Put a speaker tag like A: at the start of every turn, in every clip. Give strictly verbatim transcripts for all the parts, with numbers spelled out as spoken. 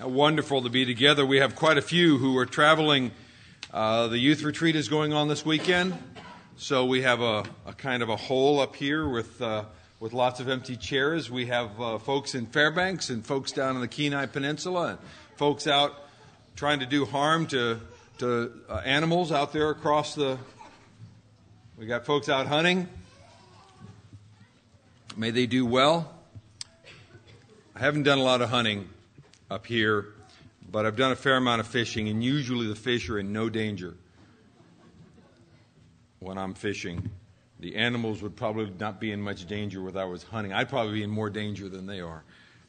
A: How wonderful to be together. We have quite a few who are traveling. Uh, the youth retreat is going on this weekend, so we have a, a kind of a hole up here with uh, with lots of empty chairs. We have uh, folks in Fairbanks and folks down on the Kenai Peninsula and folks out trying to do harm to to uh, animals out there across the. We got folks out hunting. May they do well. I haven't done a lot of hunting up here, but I've done a fair amount of fishing, and usually the fish are in no danger when I'm fishing. The animals would probably not be in much danger when I was hunting. I'd probably be in more danger than they are.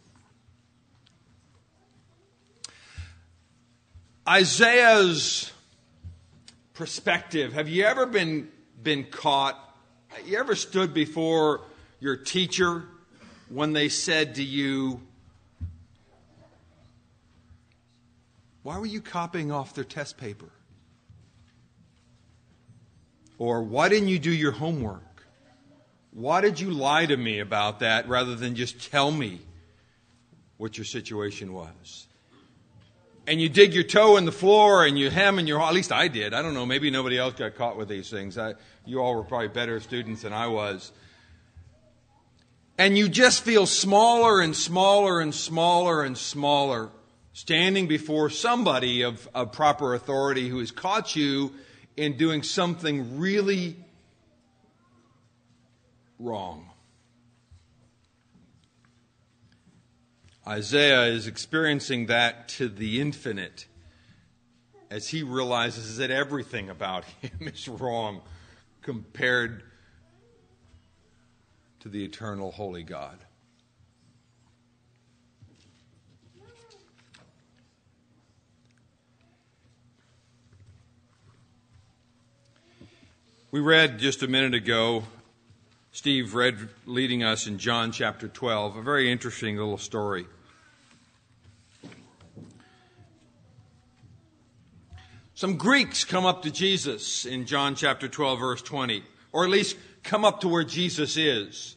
A: Isaiah's perspective. Have you ever been been caught? You ever stood before your teacher when they said to you, "Why were you copying off their test paper?" Or, "Why didn't you do your homework? Why did you lie to me about that rather than just tell me what your situation was?" And you dig your toe in the floor and you hem and your, at least I did. I don't know, maybe nobody else got caught with these things. I, you all were probably better students than I was. And you just feel smaller and smaller and smaller and smaller, standing before somebody of, of proper authority who has caught you in doing something really wrong. Isaiah is experiencing that to the infinite as he realizes that everything about him is wrong compared to the eternal holy God. We read just a minute ago, Steve read leading us in John chapter twelve, a very interesting little story. Some Greeks come up to Jesus in John chapter twelve, verse twenty, or at least come up to where Jesus is.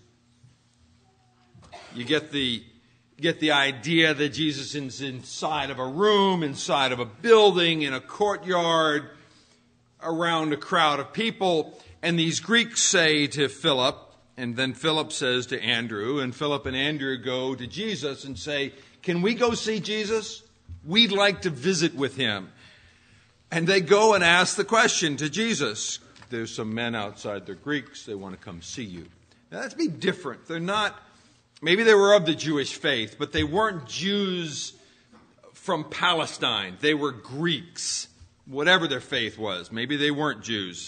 A: You get the get the idea that Jesus is inside of a room, inside of a building, in a courtyard, around a crowd of people. And these Greeks say to Philip, and then Philip says to Andrew, and Philip and Andrew go to Jesus and say, "Can we go see Jesus? We'd like to visit with him." And they go and ask the question to Jesus. "There's some men outside, they're Greeks, they want to come see you." Now that's be different. They're not, maybe they were of the Jewish faith, but they weren't Jews from Palestine. They were Greeks, whatever their faith was. Maybe they weren't Jews.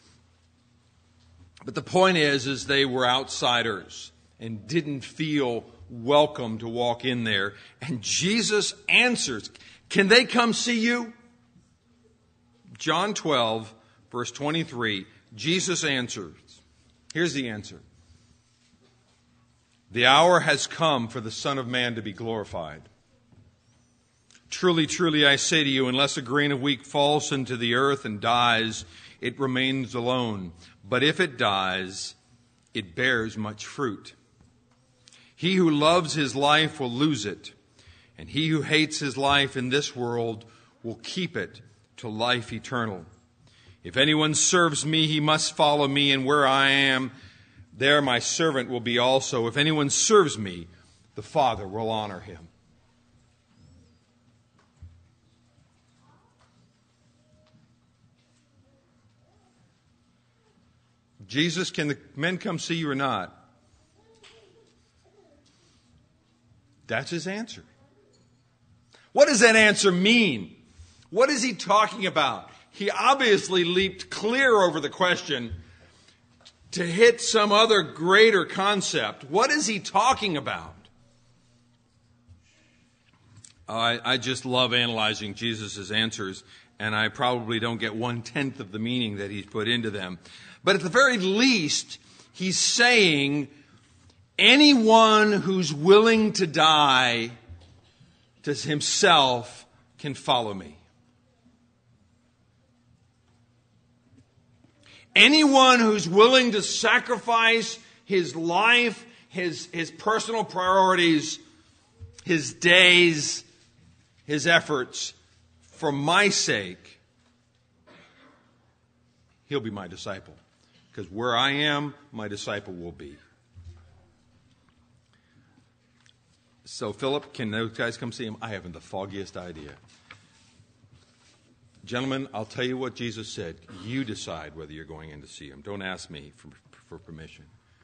A: But the point is, is they were outsiders and didn't feel welcome to walk in there. And Jesus answers, "Can they come see you?" John twelve, verse twenty-three, Jesus answers. Here's the answer. "The hour has come for the Son of Man to be glorified. Truly, truly, I say to you, unless a grain of wheat falls into the earth and dies, it remains alone. But if it dies, it bears much fruit. He who loves his life will lose it, and he who hates his life in this world will keep it to life eternal. If anyone serves me, he must follow me, and where I am, there my servant will be also. If anyone serves me, the Father will honor him." Jesus, can the men come see you or not? That's his answer. What does that answer mean? What is he talking about? He obviously leaped clear over the question to hit some other greater concept. What is he talking about? I, I just love analyzing Jesus' answers, and I probably don't get one-tenth of the meaning that he's put into them. But at the very least, he's saying anyone who's willing to die to himself can follow me. Anyone who's willing to sacrifice his life, his, his personal priorities, his days, his efforts for my sake, he'll be my disciple. Because where I am, my disciple will be. So, Philip, can those guys come see him? I haven't the foggiest idea. Gentlemen, I'll tell you what Jesus said. You decide whether you're going in to see him. Don't ask me for, for permission.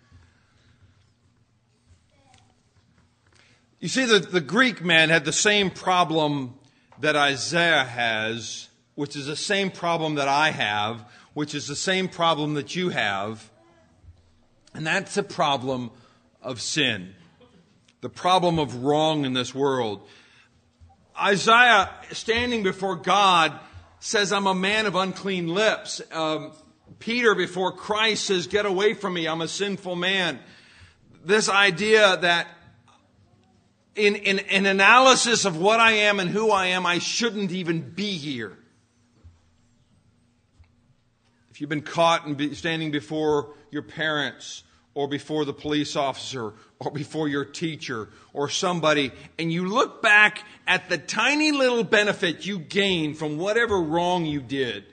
A: You see, the, the Greek man had the same problem that Isaiah has, which is the same problem that I have, which is the same problem that you have. And that's the problem of sin. The problem of wrong in this world. Isaiah, standing before God, says, I'm a man of unclean lips. Um, Peter, before Christ, says, get away from me, I'm a sinful man. This idea that in, in, in analysis of what I am and who I am, I shouldn't even be here. If you've been caught and be standing before your parents or before the police officer or before your teacher or somebody, and you look back at the tiny little benefit you gained from whatever wrong you did.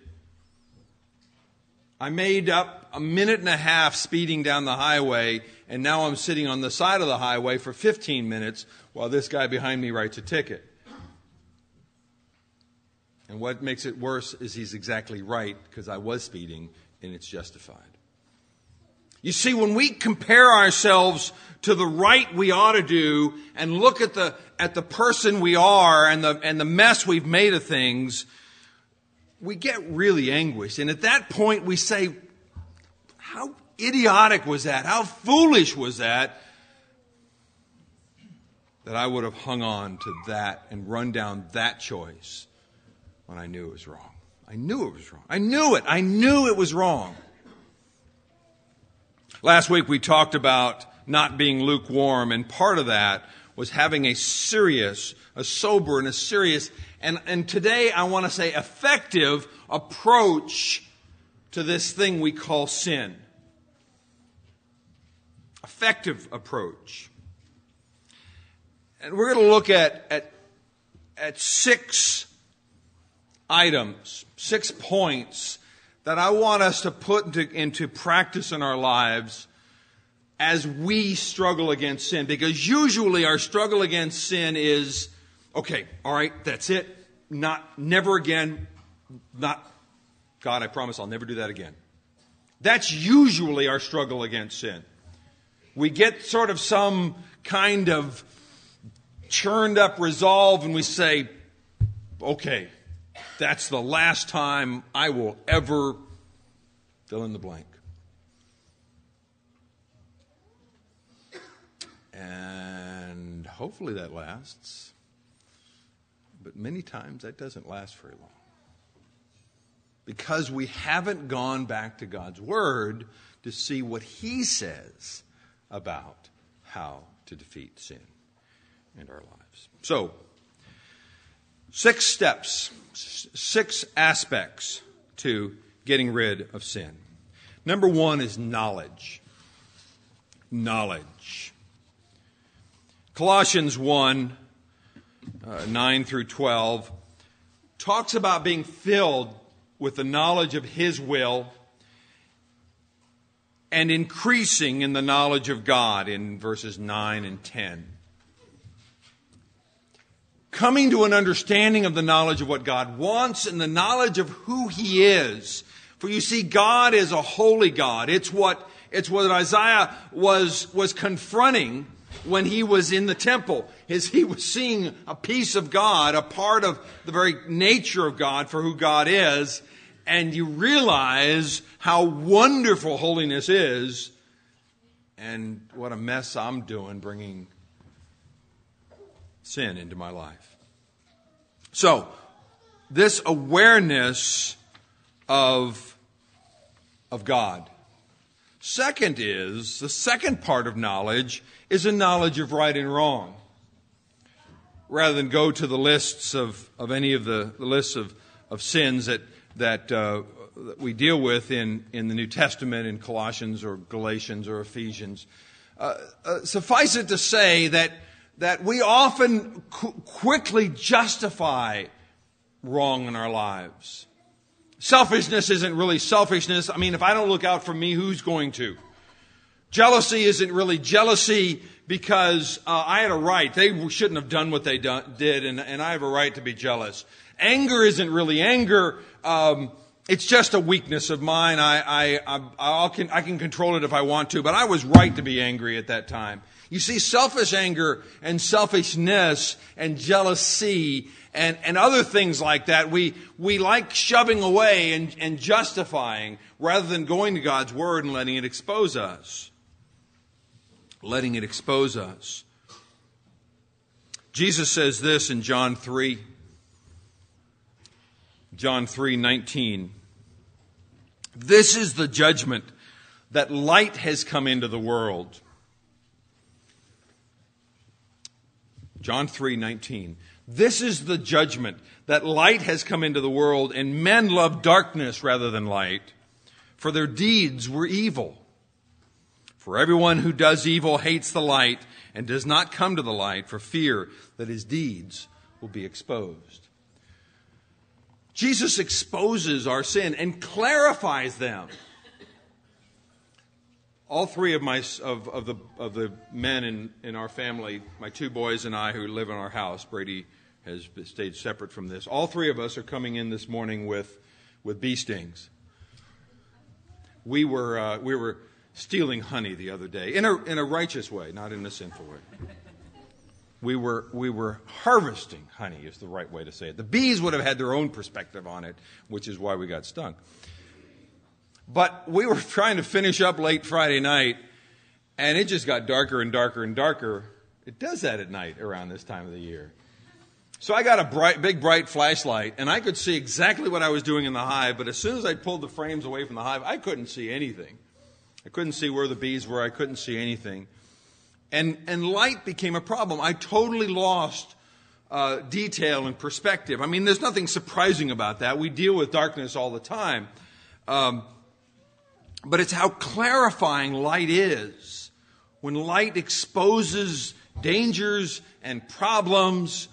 A: I made up a minute and a half speeding down the highway, and now I'm sitting on the side of the highway for fifteen minutes while this guy behind me writes a ticket. And what makes it worse is he's exactly right, because I was speeding and it's justified. You see, when we compare ourselves to the right we ought to do and look at the at the person we are and the and the mess we've made of things, we get really anguished. And at that point we say, how idiotic was that? How foolish was that? That I would have hung on to that and run down that choice when I knew it was wrong. I knew it was wrong. I knew it. I knew it was wrong. Last week we talked about not being lukewarm, and part of that was having a serious, a sober and a serious, and, and today I want to say effective approach to this thing we call sin. Effective approach. And we're going to look at, at, at six items, six points that I want us to put into, into practice in our lives as we struggle against sin. Because usually our struggle against sin is, okay, all right, that's it. Not, never again. Not, God, I promise I'll never do that again. That's usually our struggle against sin. We get sort of some kind of churned up resolve and we say, okay, that's the last time I will ever fill in the blank. And hopefully that lasts. But many times that doesn't last very long. Because we haven't gone back to God's Word to see what He says about how to defeat sin in our lives. So, six steps, six aspects to getting rid of sin. Number one is knowledge. Knowledge. Colossians one, uh, nine through twelve, talks about being filled with the knowledge of His will and increasing in the knowledge of God in verses nine and ten. Coming to an understanding of the knowledge of what God wants and the knowledge of who He is. For you see, God is a holy God. It's what, it's what Isaiah was, was confronting when he was in the temple. His, he was seeing a piece of God, a part of the very nature of God for who God is. And you realize how wonderful holiness is and what a mess I'm doing bringing sin into my life. So, this awareness of, of God. Second is, the second part of knowledge is a knowledge of right and wrong. Rather than go to the lists of, of any of the, the lists of, of sins that, that, uh, that we deal with in, in the New Testament, in Colossians or Galatians or Ephesians, uh, uh, suffice it to say that that we often qu- quickly justify wrong in our lives. Selfishness isn't really selfishness. I mean, if I don't look out for me, who's going to? Jealousy isn't really jealousy because uh, I had a right. They shouldn't have done what they done, did, and, and I have a right to be jealous. Anger isn't really anger. Um, it's just a weakness of mine. I, I, I, I'll can, I can control it if I want to, but I was right to be angry at that time. You see, selfish anger and selfishness and jealousy and, and other things like that, we, we like shoving away and, and justifying rather than going to God's Word and letting it expose us. Letting it expose us. Jesus says this in John three. John three nineteen. This is the judgment, that light has come into the world. John three nineteen. This is the judgment, that light has come into the world, and men love darkness rather than light, for their deeds were evil. For everyone who does evil hates the light and does not come to the light for fear that his deeds will be exposed. Jesus exposes our sin and clarifies them. All three of my of, of the of the men in, in our family, my two boys and I who live in our house, Brady has stayed separate from this. All three of us are coming in this morning with with bee stings. We were uh, we were stealing honey the other day in a in a righteous way, not in a sinful way. We were we were harvesting honey is the right way to say it. The bees would have had their own perspective on it, which is why we got stung. But we were trying to finish up late Friday night, and it just got darker and darker and darker. It does that at night around this time of the year. So I got a bright, big, bright flashlight, and I could see exactly what I was doing in the hive, but as soon as I pulled the frames away from the hive, I couldn't see anything. I couldn't see where the bees were. I couldn't see anything. And and light became a problem. I totally lost uh, detail and perspective. I mean, there's nothing surprising about that. We deal with darkness all the time. Um, but it's how clarifying light is. When light exposes dangers and problems,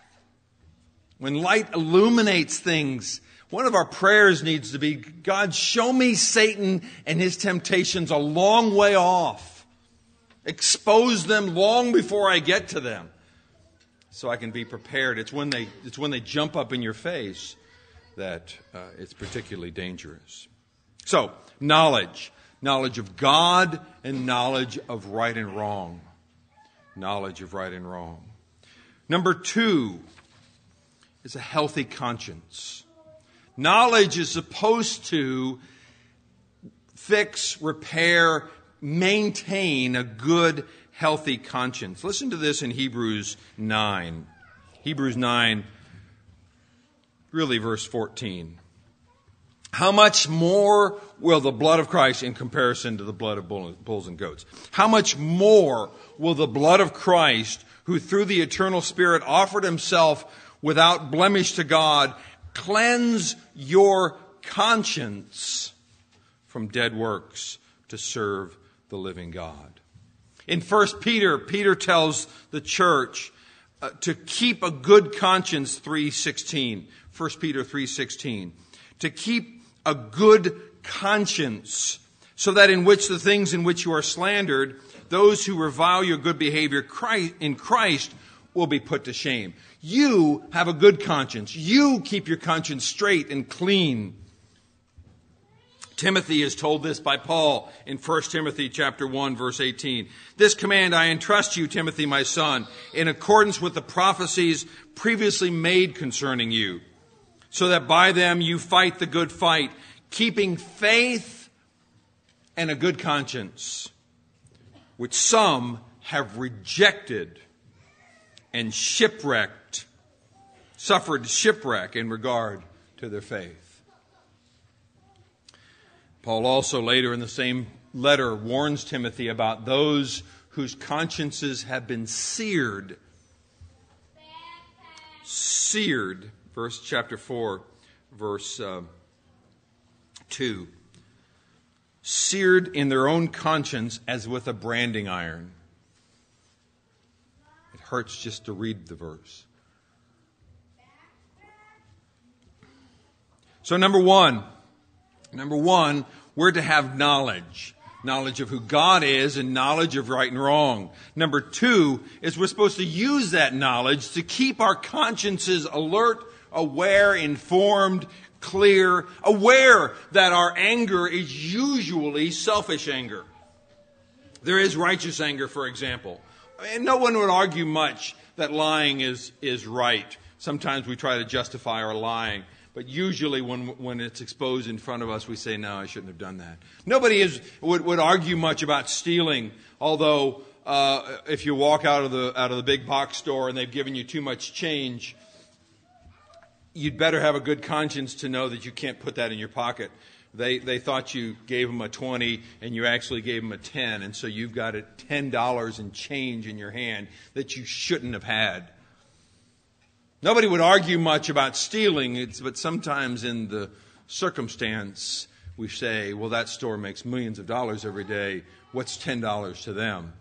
A: when light illuminates things, one of our prayers needs to be, God, show me Satan and his temptations a long way off. Expose them long before I get to them so I can be prepared. It's when they, it's when they jump up in your face that uh, it's particularly dangerous. So, knowledge. Knowledge of God and knowledge of right and wrong. Knowledge of right and wrong. Number two is a healthy conscience. Knowledge is supposed to fix, repair, maintain a good, healthy conscience. Listen to this in Hebrews nine. Hebrews nine, really verse fourteen. How much more will the blood of Christ, in comparison to the blood of bulls and goats, how much more will the blood of Christ, who through the eternal Spirit offered himself without blemish to God, cleanse your conscience from dead works to serve the living God. In First Peter, Peter tells the church uh, to keep a good conscience, three sixteen. First Peter three sixteen. To keep a good conscience, so that in which the things in which you are slandered, those who revile your good behavior in Christ will be put to shame. You have a good conscience. You keep your conscience straight and clean. Timothy is told this by Paul in First Timothy chapter one, verse eighteen. This command I entrust you, Timothy, my son, in accordance with the prophecies previously made concerning you, so that by them you fight the good fight, keeping faith and a good conscience, which some have rejected and shipwrecked, suffered shipwreck in regard to their faith. Paul also later in the same letter warns Timothy about those whose consciences have been seared. Seared, verse chapter four, verse uh, two. Seared in their own conscience as with a branding iron. hurts just to read the verse. So number one, number one, we're to have knowledge. Knowledge of who God is and knowledge of right and wrong. Number two is we're supposed to use that knowledge to keep our consciences alert, aware, informed, clear, aware that our anger is usually selfish anger. There is righteous anger, for example. And no one would argue much that lying is, is right. Sometimes we try to justify our lying. But usually when when it's exposed in front of us, we say, no, I shouldn't have done that. Nobody is would, would argue much about stealing, although uh, if you walk out of the out of the big box store and they've given you too much change, you'd better have a good conscience to know that you can't put that in your pocket. They they thought you gave them a twenty and you actually gave them a ten, and so you've got a ten dollars in change in your hand that you shouldn't have had. Nobody would argue much about stealing, it's, but sometimes in the circumstance we say, well, that store makes millions of dollars every day. What's ten dollars to them?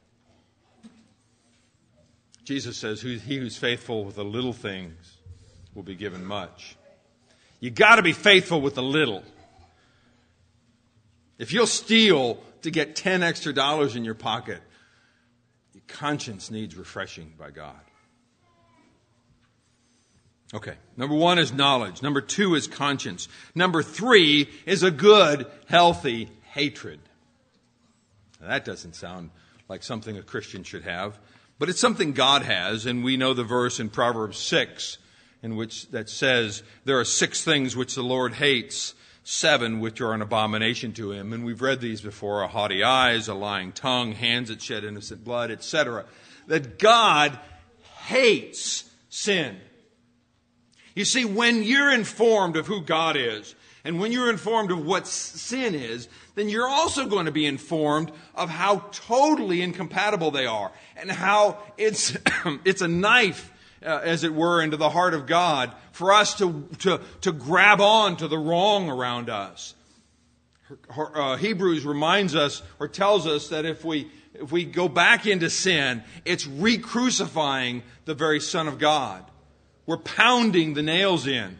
A: Jesus says, he who's faithful with the little things will be given much. You got to be faithful with the little. If you'll steal to get ten extra dollars in your pocket, your conscience needs refreshing by God. Okay, number one is knowledge. Number two is conscience. Number three is a good, healthy hatred. Now, that doesn't sound like something a Christian should have, but it's something God has, and we know the verse in Proverbs six, in which that says, there are six things which the Lord hates, seven which are an abomination to him. And we've read these before, a haughty eyes, a lying tongue, hands that shed innocent blood, et cetera. That God hates sin. You see, when you're informed of who God is, and when you're informed of what sin is, then you're also going to be informed of how totally incompatible they are, and how it's it's a knife, uh, as it were, into the heart of God for us to to to grab on to the wrong around us. Uh, Hebrews reminds us or tells us that if we if we go back into sin, it's re-crucifying the very Son of God. We're pounding the nails in.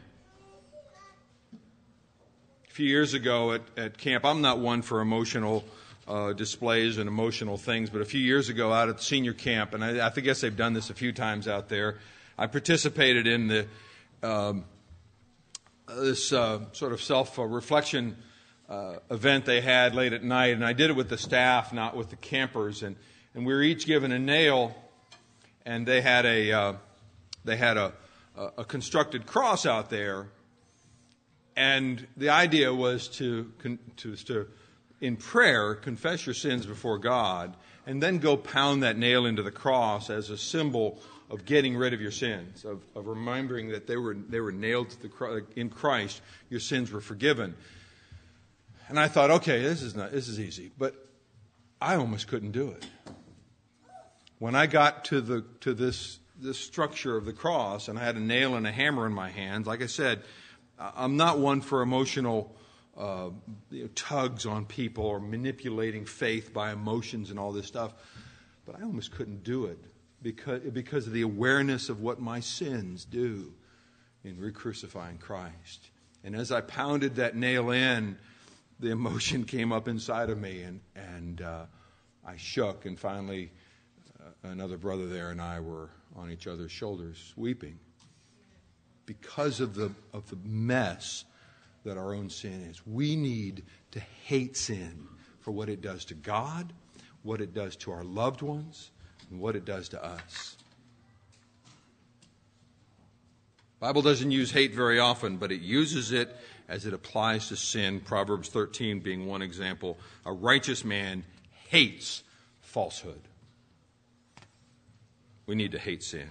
A: A few years ago at, at camp, I'm not one for emotional uh, displays and emotional things, but a few years ago out at the senior camp, and I, I guess they've done this a few times out there, I participated in the um, this uh, sort of self-reflection uh, event they had late at night, and I did it with the staff, not with the campers, and, and we were each given a nail, and they had a uh, they had a a constructed cross out there, and the idea was to, to, to, in prayer, confess your sins before God, and then go pound that nail into the cross as a symbol of getting rid of your sins, of, of remembering that they were they were nailed to the in Christ, your sins were forgiven. And I thought, okay, this is not this is easy, but I almost couldn't do it. When I got to the to this. the structure of the cross, and I had a nail and a hammer in my hands. Like I said, I'm not one for emotional uh, you know, tugs on people or manipulating faith by emotions and all this stuff, but I almost couldn't do it because, because of the awareness of what my sins do in re-crucifying Christ. And as I pounded that nail in, the emotion came up inside of me, and, and uh, I shook, and finally uh, another brother there and I were on each other's shoulders, weeping, because of the of the mess that our own sin is. We need to hate sin for what it does to God, what it does to our loved ones, and what it does to us. The Bible doesn't use hate very often, but it uses it as it applies to sin. Proverbs thirteen being one example. A righteous man hates falsehood. We need to hate sin.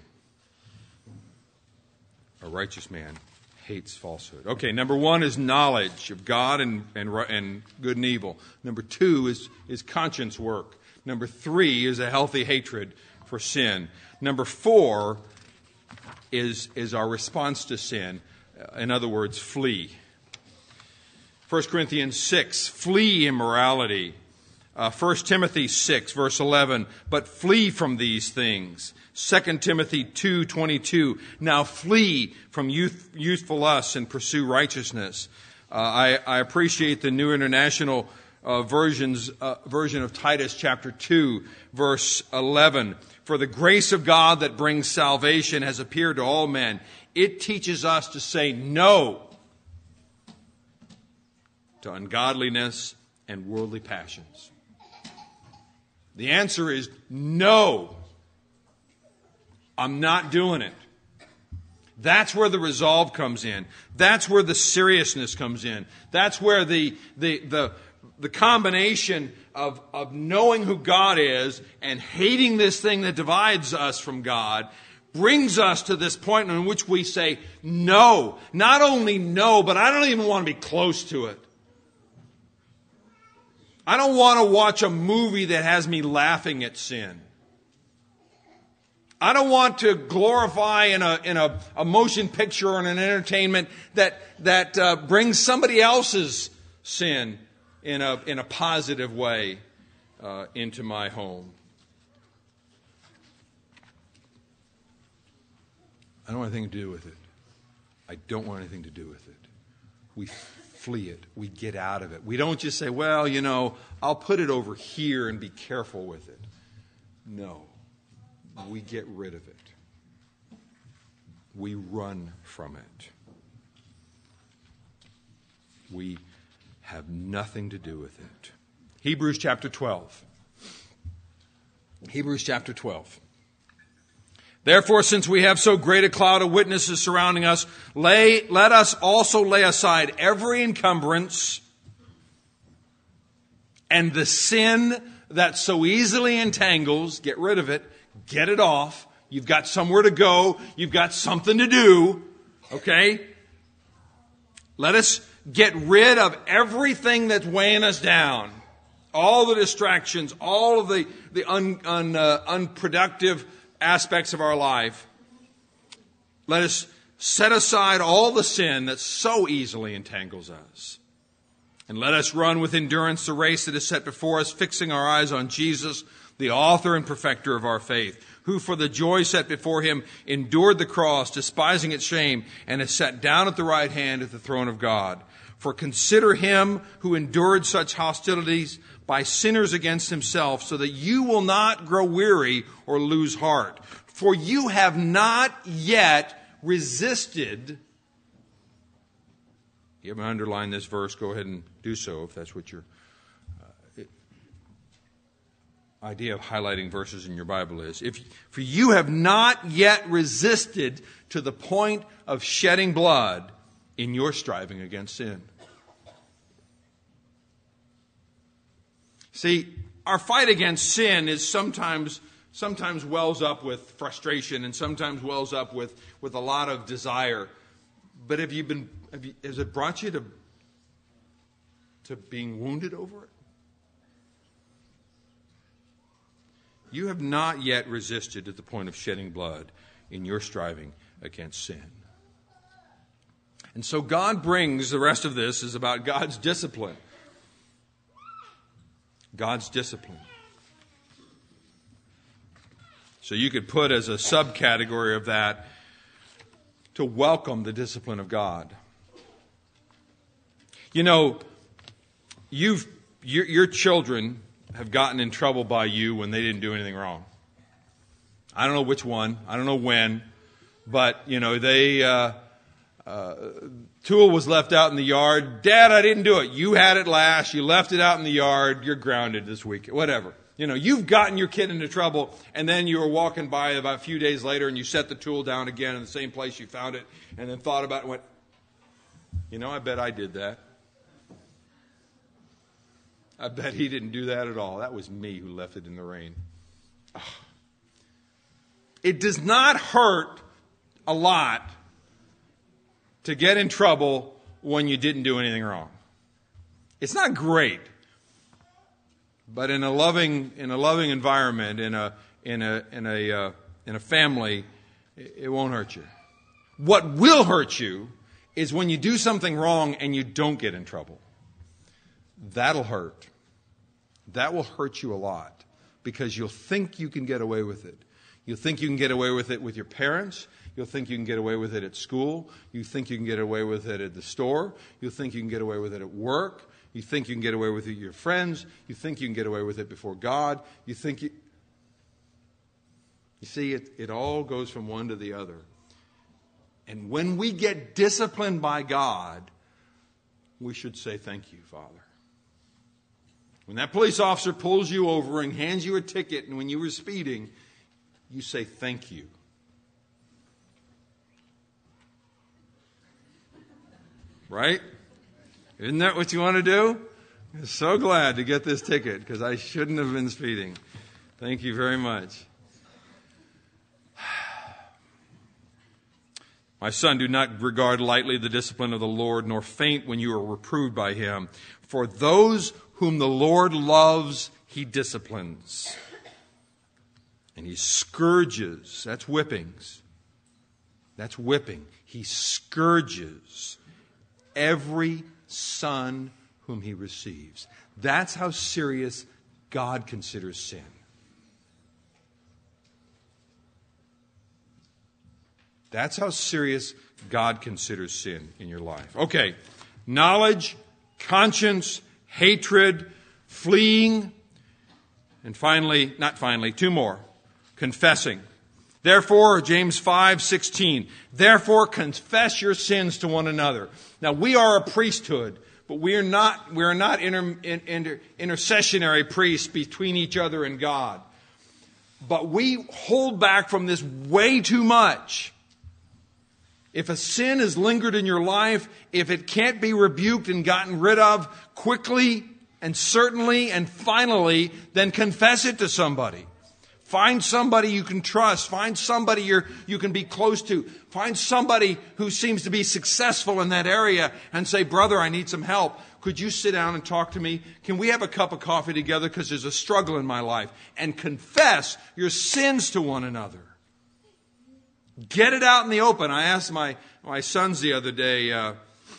A: A righteous man hates falsehood. Okay, number one is knowledge of God and, and, and good and evil. Number two is, is conscience work. Number three is a healthy hatred for sin. Number four is, is our response to sin. In other words, flee. First Corinthians six, flee immorality. Uh, First Timothy six, verse eleven, but flee from these things. Second Timothy two twenty-two, now flee from youth, youthful lusts and pursue righteousness. Uh, I, I appreciate the New International uh, versions, uh, version of Titus chapter two, verse eleven. For the grace of God that brings salvation has appeared to all men. It teaches us to say no to ungodliness and worldly passions. The answer is no. I'm not doing it. That's where the resolve comes in. That's where the seriousness comes in. That's where the the the, the combination of, of knowing who God is and hating this thing that divides us from God brings us to this point in which we say no. Not only no, but I don't even want to be close to it. I don't want to watch a movie that has me laughing at sin. I don't want to glorify in a in a, a motion picture or in an entertainment that that uh, brings somebody else's sin in a in a positive way uh, into my home. I don't want anything to do with it. I don't want anything to do with it. We flee it. We get out of it. We don't just say, well, you know, I'll put it over here and be careful with it. No. We get rid of it. We run from it. We have nothing to do with it. Hebrews chapter twelve. Hebrews chapter twelve. Therefore, since we have so great a cloud of witnesses surrounding us, lay, let us also lay aside every encumbrance and the sin that so easily entangles. Get rid of it. Get it off. You've got somewhere to go. You've got something to do. Okay? Let us get rid of everything that's weighing us down. All the distractions, all of the, the un, un, uh, unproductive aspects of our life. Let us set aside all the sin that so easily entangles us. And let us run with endurance the race that is set before us, fixing our eyes on Jesus, the author and perfecter of our faith, who for the joy set before him endured the cross, despising its shame, and is set down at the right hand at the throne of God. For consider him who endured such hostilities by sinners against himself, so that you will not grow weary or lose heart. For you have not yet resisted. You haven't underlined this verse, go ahead and do so if that's what your uh, idea of highlighting verses in your Bible is. If for you have not yet resisted to the point of shedding blood in your striving against sin. See, our fight against sin is sometimes sometimes wells up with frustration and sometimes wells up with, with a lot of desire. But have you been have you, has it brought you to to being wounded over it? You have not yet resisted to the point of shedding blood in your striving against sin. And so God brings, the rest of this is about God's discipline. God's discipline. So you could put as a subcategory of that, to welcome the discipline of God. You know, you've your, your children have gotten in trouble by you when they didn't do anything wrong. I don't know which one. I don't know when. But, you know, they... Uh, Uh, tool was left out in the yard. Dad, I didn't do it. You had it last. You left it out in the yard. You're grounded this week. Whatever. You know, you've gotten your kid into trouble, and then you were walking by about a few days later, and you set the tool down again in the same place you found it, and then thought about it and went, you know, I bet I did that. I bet he didn't do that at all. That was me who left it in the rain. Ugh. It does not hurt a lot to get in trouble when you didn't do anything wrong. It's not great, but in a loving in a loving environment, in a in a in a uh, in a family, it, it won't hurt you. What will hurt you is when you do something wrong and you don't get in trouble. That'll hurt. That will hurt you a lot because you'll think you can get away with it. You'll think you can get away with it with your parents. You'll think you can get away with it at school. You think you can get away with it at the store. You'll think you can get away with it at work. You think you can get away with it with your friends. You think you can get away with it before God. You think you... You see, it, it all goes from one to the other. And when we get disciplined by God, we should say, thank you, Father. When that police officer pulls you over and hands you a ticket, and when you were speeding, you say, thank you. Right? Isn't that what you want to do? I'm so glad to get this ticket because I shouldn't have been speeding. Thank you very much. My son, do not regard lightly the discipline of the Lord, nor faint when you are reproved by him. For those whom the Lord loves, he disciplines. And he scourges. That's whippings. That's whipping. He scourges every son whom he receives. That's how serious God considers sin. That's how serious God considers sin in your life. Okay, knowledge, conscience, hatred, fleeing, and finally, not finally, two more, confessing. Therefore, James five sixteen, therefore confess your sins to one another. Now, we are a priesthood, but we are not, we are not inter, inter, intercessionary priests between each other and God. But we hold back from this way too much. If a sin has lingered in your life, if it can't be rebuked and gotten rid of quickly and certainly and finally, then confess it to somebody. Find somebody you can trust. Find somebody you're, you can be close to. Find somebody who seems to be successful in that area and say, brother, I need some help. Could you sit down and talk to me? Can we have a cup of coffee together because there's a struggle in my life? And confess your sins to one another. Get it out in the open. I asked my, my sons the other day, uh,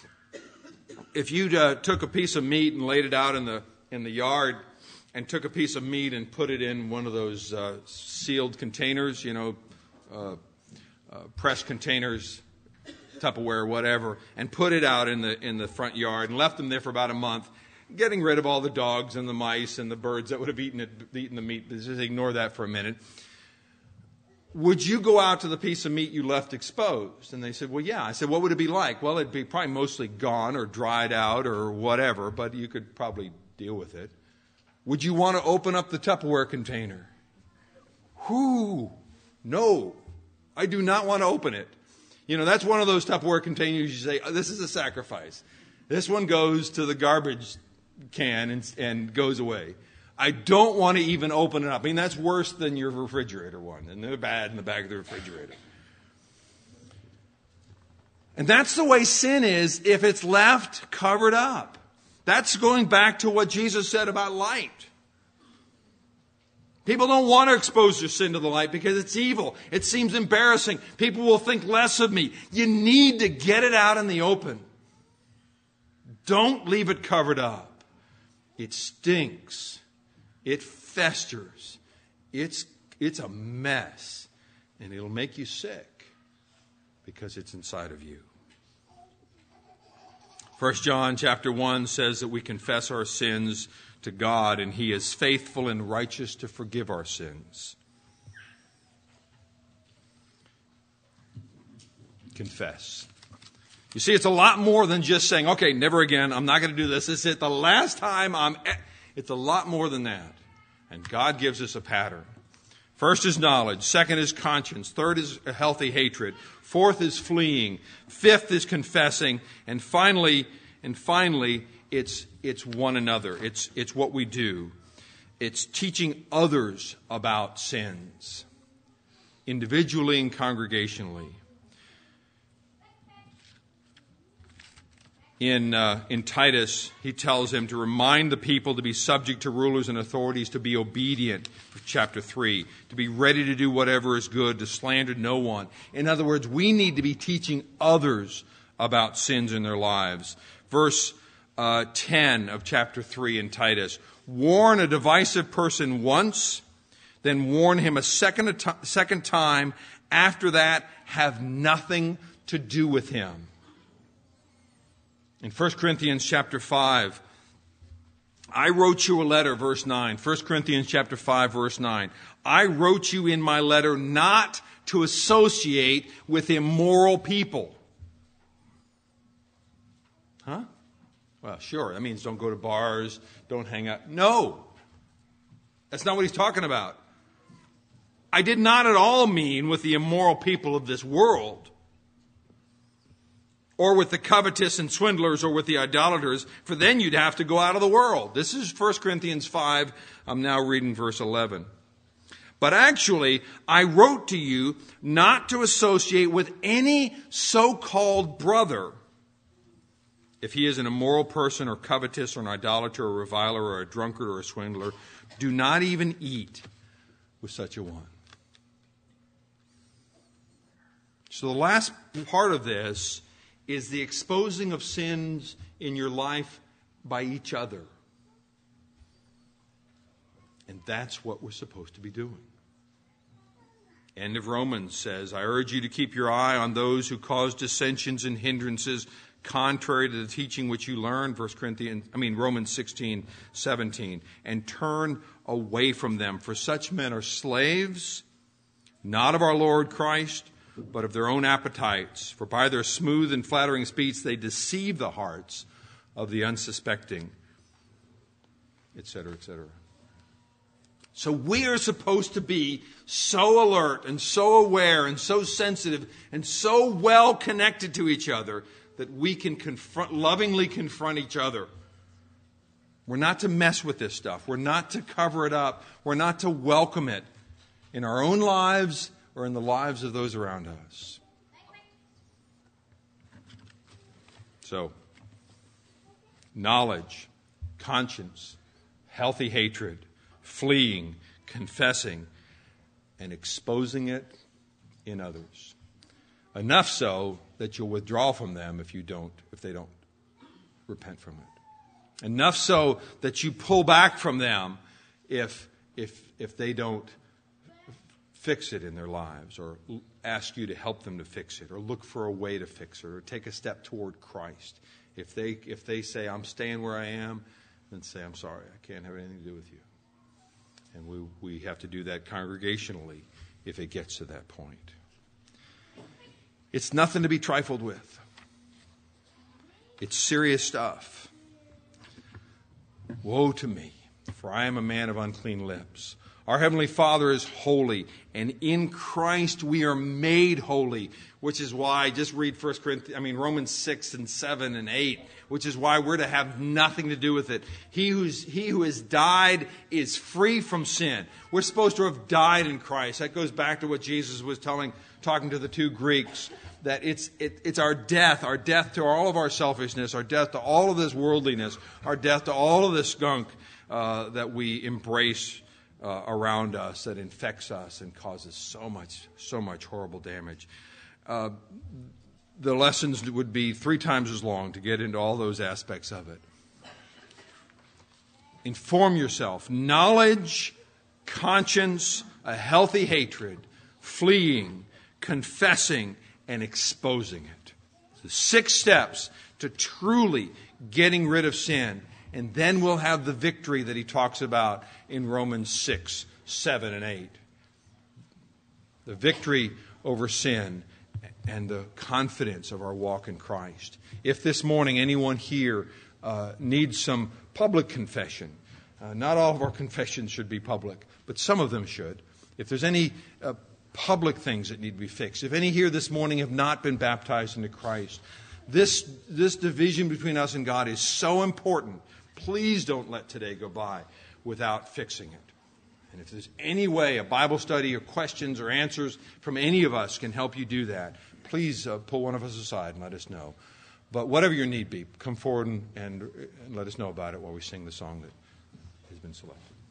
A: if you uh, took a piece of meat and laid it out in the in the yard and took a piece of meat and put it in one of those uh, sealed containers, you know, uh, uh, pressed containers, Tupperware, whatever, and put it out in the in the front yard and left them there for about a month, getting rid of all the dogs and the mice and the birds that would have eaten it, eaten the meat. Just ignore that for a minute. Would you go out to the piece of meat you left exposed? And they said, well, yeah. I said, what would it be like? Well, it'd be probably mostly gone or dried out or whatever, but you could probably deal with it. Would you want to open up the Tupperware container? Whoo! No, I do not want to open it. You know, that's one of those Tupperware containers you say, oh, this is a sacrifice. This one goes to the garbage can and, and goes away. I don't want to even open it up. I mean, that's worse than your refrigerator one. And they're bad in the back of the refrigerator. And that's the way sin is if it's left covered up. That's going back to what Jesus said about light. People don't want to expose their sin to the light because it's evil. It seems embarrassing. People will think less of me. You need to get it out in the open. Don't leave it covered up. It stinks. It festers. It's, it's a mess. And it'll make you sick because it's inside of you. First John chapter one says that we confess our sins to God and He is faithful and righteous to forgive our sins. Confess. You see, it's a lot more than just saying, okay, never again, I'm not going to do this. This is it. The last time I'm... It's a lot more than that. And God gives us a pattern. First is knowledge. Second is conscience. Third is a healthy hatred. Fourth is fleeing. Fifth is confessing. And finally, and finally, it's it's one another. It's it's what we do. It's teaching others about sins, individually and congregationally. In, uh, in Titus, he tells him to remind the people to be subject to rulers and authorities, to be obedient, chapter three, to be ready to do whatever is good, to slander no one. In other words, we need to be teaching others about sins in their lives. Verse uh, ten of chapter three in Titus. Warn a divisive person once, then warn him a second, second time. After that, have nothing to do with him. In First Corinthians chapter five, I wrote you a letter, verse nine. First Corinthians chapter five, verse nine. I wrote you in my letter not to associate with immoral people. Huh? Well, sure. That means don't go to bars, don't hang out. No. That's not what he's talking about. I did not at all mean with the immoral people of this world, or with the covetous and swindlers, or with the idolaters, for then you'd have to go out of the world. This is First Corinthians five. I'm now reading verse eleven. But actually, I wrote to you not to associate with any so-called brother, if he is an immoral person, or covetous, or an idolater, or a reviler, or a drunkard, or a swindler. Do not even eat with such a one. So the last part of this is the exposing of sins in your life by each other. And that's what we're supposed to be doing. End of Romans says, I urge you to keep your eye on those who cause dissensions and hindrances contrary to the teaching which you learned, First Corinthians, I mean Romans sixteen, seventeen, and turn away from them. For such men are slaves, not of our Lord Christ, but of their own appetites. For by their smooth and flattering speech they deceive the hearts of the unsuspecting, et cetera, et cetera. So we are supposed to be so alert and so aware and so sensitive and so well connected to each other that we can confront, lovingly confront each other. We're not to mess with this stuff. We're not to cover it up. We're not to welcome it in our own lives or in the lives of those around us. So, knowledge, conscience, healthy hatred, fleeing, confessing, and exposing it in others. Enough so that you'll withdraw from them if you don't, if they don't repent from it. Enough so that you pull back from them if if if they don't fix it in their lives, or ask you to help them to fix it, or look for a way to fix it, or take a step toward Christ. If they if they say, I'm staying where I am, then say, I'm sorry, I can't have anything to do with you. And we, we have to do that congregationally if it gets to that point. It's nothing to be trifled with. It's serious stuff. Woe to me, for I am a man of unclean lips. Our Heavenly Father is holy, and in Christ we are made holy, which is why, just read First Corinthians, I mean Romans six and seven and eight, which is why we're to have nothing to do with it. He who's he who has died is free from sin. We're supposed to have died in Christ. That goes back to what Jesus was telling, talking to the two Greeks, that it's it, it's our death, our death to all of our selfishness, our death to all of this worldliness, our death to all of this gunk uh, that we embrace Uh, around us, that infects us and causes so much, so much horrible damage. Uh, the lessons would be three times as long to get into all those aspects of it. Inform yourself. Knowledge, conscience, a healthy hatred, fleeing, confessing, and exposing it. The six steps to truly getting rid of sin. And then we'll have the victory that he talks about in Romans six, seven, and eight. The victory over sin and the confidence of our walk in Christ. If this morning anyone here uh, needs some public confession, uh, not all of our confessions should be public, but some of them should. If there's any uh, public things that need to be fixed, if any here this morning have not been baptized into Christ, this, this division between us and God is so important. Please don't let today go by without fixing it. And if there's any way a Bible study or questions or answers from any of us can help you do that, please uh, pull one of us aside and let us know. But whatever your need be, come forward and, and, and let us know about it while we sing the song that has been selected.